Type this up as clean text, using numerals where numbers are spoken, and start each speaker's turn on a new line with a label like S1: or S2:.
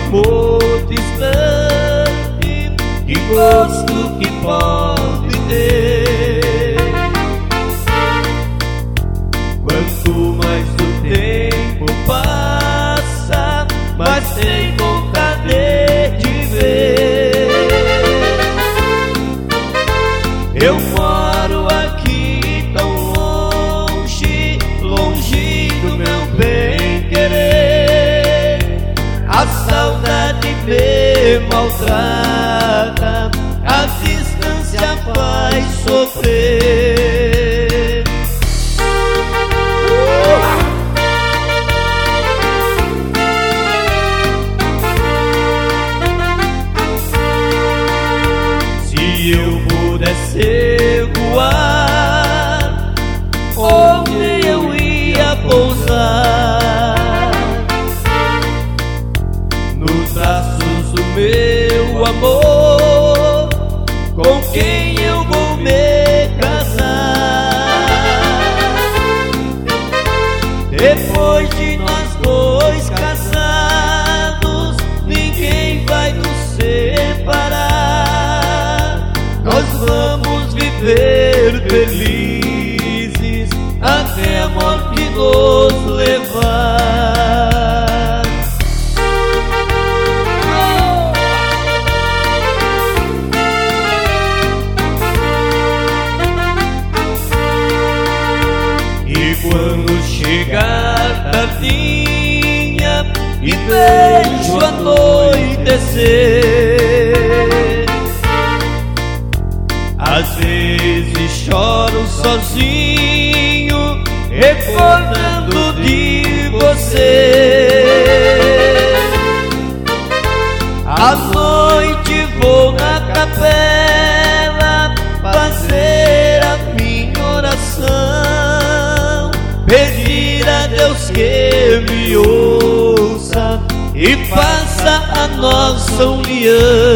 S1: amor distante, que gosto que pode ter. Quanto mais o tempo passa, mais tem vontade de ver. Eu moro aqui tão longe, longe do meu bem-querer. A saudade me maltrata, a distância faz sofrer. Se eu pudesse voar, onde eu ia pousar? Nos braços do meu amor, com quem eu vou me casar. Depois de nós dois casados, ninguém vai nos separar. Nós vamos viver felizes até a morte nos levar. E quando chegar tardinha e vejo anoitecer, às vezes choro sozinho, recordando de você. À noite vou na capela fazer a minha oração, pedir a Deus que me ouça e faça a nossa união.